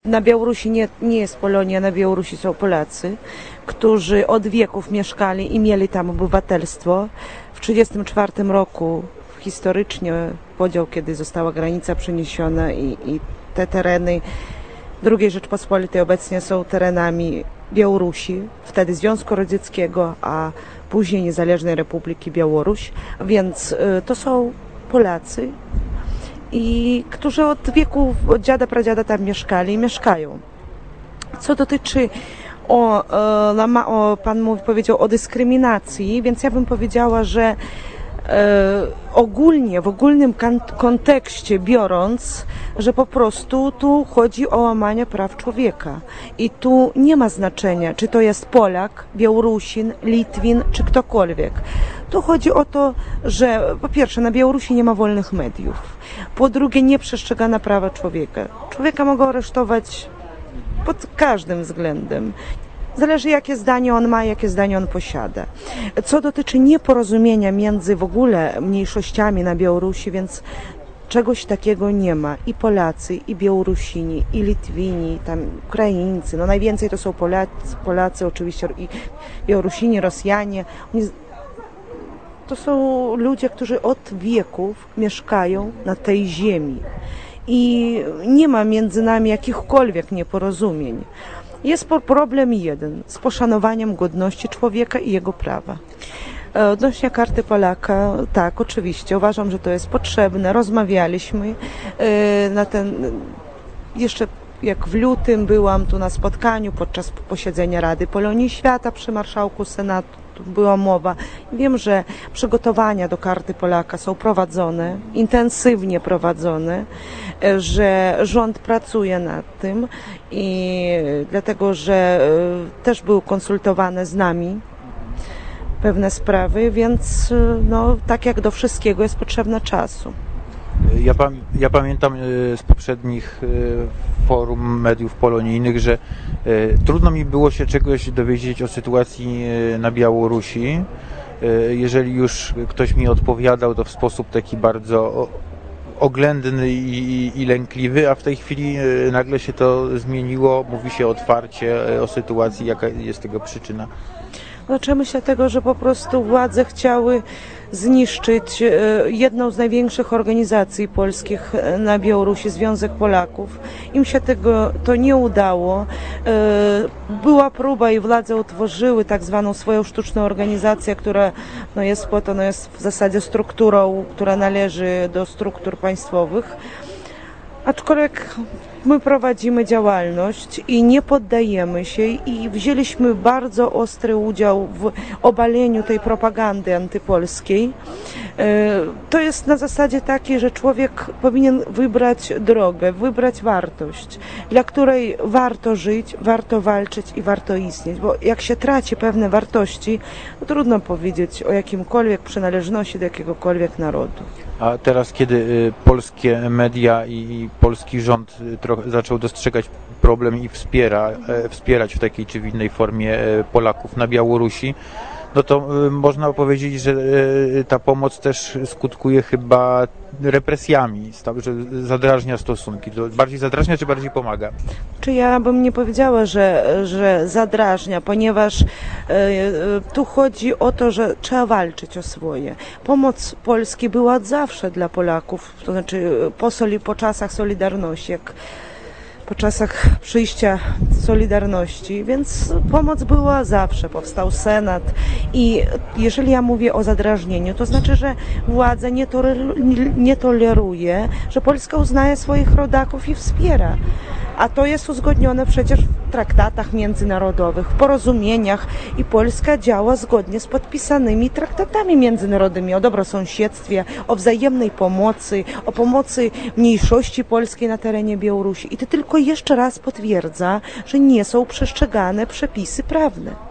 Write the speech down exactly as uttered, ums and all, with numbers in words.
na Białorusi nie, nie jest Polonia, na Białorusi są Polacy, którzy od wieków mieszkali i mieli tam obywatelstwo. W tysiąc dziewięćset trzydziestym czwartym roku historycznie podział, kiedy została granica przeniesiona i, i te tereny drugiej Rzeczpospolitej obecnie są terenami Białorusi, wtedy Związku Radzieckiego, a później Niezależnej Republiki Białoruś, więc y, to są Polacy, i którzy od wieku, od dziada, pradziada tam mieszkali i mieszkają. Co dotyczy o, o, o pan mówi, powiedział o dyskryminacji, więc ja bym powiedziała, że e, ogólnie, w ogólnym kontekście biorąc, że po prostu tu chodzi o łamanie praw człowieka i tu nie ma znaczenia, czy to jest Polak, Białorusin, Litwin, czy ktokolwiek. Tu chodzi o to, że po pierwsze na Białorusi nie ma wolnych mediów, po drugie nie przestrzegane prawa człowieka. Człowieka mogą aresztować pod każdym względem. Zależy, jakie zdanie on ma, jakie zdanie on posiada. Co dotyczy nieporozumienia między w ogóle mniejszościami na Białorusi, więc czegoś takiego nie ma. I Polacy, i Białorusini, i Litwini, tam Ukraińcy, no najwięcej to są Polacy, Polacy oczywiście, i Białorusini, Rosjanie. Oni, to są ludzie, którzy od wieków mieszkają na tej ziemi. I nie ma między nami jakichkolwiek nieporozumień. Jest problem jeden, z poszanowaniem godności człowieka i jego prawa. Odnośnie karty Polaka, tak, oczywiście, uważam, że to jest potrzebne. Rozmawialiśmy na ten, jeszcze jak w lutym byłam tu na spotkaniu podczas posiedzenia Rady Polonii Świata przy marszałku Senatu. Była mowa. Wiem, że przygotowania do karty Polaka są prowadzone, intensywnie prowadzone, że rząd pracuje nad tym i dlatego, że też były konsultowane z nami pewne sprawy, więc no, tak jak do wszystkiego jest potrzebne czasu. Ja, pam ja pamiętam z poprzednich forum mediów polonijnych, że trudno mi było się czegoś dowiedzieć o sytuacji na Białorusi. Jeżeli już ktoś mi odpowiadał, to w sposób taki bardzo oględny i, i lękliwy, a w tej chwili nagle się to zmieniło. Mówi się otwarcie o sytuacji, jaka jest tego przyczyna. Zaczęmy się tego, że po prostu władze chciały zniszczyć jedną z największych organizacji polskich na Białorusi, Związek Polaków. Im się tego to nie udało. Była próba i władze utworzyły tak zwaną swoją sztuczną organizację, która no jest po to, no jest w zasadzie strukturą, która należy do struktur państwowych. Aczkolwiek my prowadzimy działalność i nie poddajemy się i wzięliśmy bardzo ostry udział w obaleniu tej propagandy antypolskiej. To jest na zasadzie takiej, że człowiek powinien wybrać drogę, wybrać wartość, dla której warto żyć, warto walczyć i warto istnieć, bo jak się traci pewne wartości, to trudno powiedzieć o jakimkolwiek przynależności do jakiegokolwiek narodu. A teraz, kiedy polskie media i polski rząd trochę zaczął dostrzegać problem i wspiera, wspierać w takiej czy w innej formie Polaków na Białorusi, no to można powiedzieć, że ta pomoc też skutkuje chyba represjami, że zadrażnia stosunki. To bardziej zadrażnia, czy bardziej pomaga? Czy ja bym nie powiedziała, że, że zadrażnia, ponieważ tu chodzi o to, że trzeba walczyć o swoje. Pomoc Polski była od zawsze dla Polaków, to znaczy po, soli, po czasach Solidarności, jak po czasach przyjścia Solidarności, więc pomoc była zawsze, powstał Senat i jeżeli ja mówię o zadrażnieniu, to znaczy, że władza nie, nie toleruje, że Polska uznaje swoich rodaków i wspiera. A to jest uzgodnione przecież w traktatach międzynarodowych, w porozumieniach i Polska działa zgodnie z podpisanymi traktatami międzynarodowymi o dobrosąsiedztwie, o wzajemnej pomocy, o pomocy mniejszości polskiej na terenie Białorusi. I to tylko jeszcze raz potwierdza, że nie są przestrzegane przepisy prawne.